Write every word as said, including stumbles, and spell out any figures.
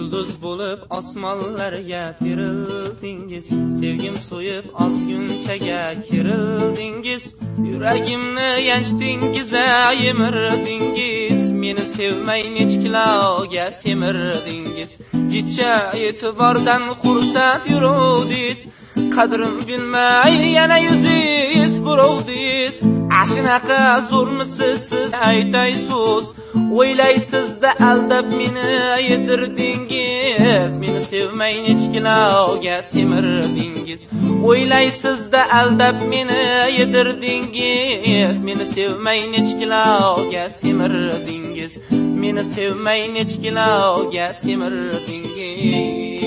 yulduz bo'lib osmonlarga terildingiz, sevgim so'yib ozgunchaga kirildingiz, yuragimni yanchdingiz, yemirdingiz, meni sevmay nechkilarga semirdingiz, jicha e'tibordan xursand yuruvdingiz, qadrim bilmay yana yuzingiz burovdingiz. Ashinaqa zo'rmisiz siz aytaysiz, o'ylaysizda aldab meni yedirdingiz, meni sevmay nechkilarga semirdingiz, o'ylaysizda aldab meni yedirdingiz, meni sevmay nechkilarga semirdingiz, meni sevmay nechkilarga semirdingiz.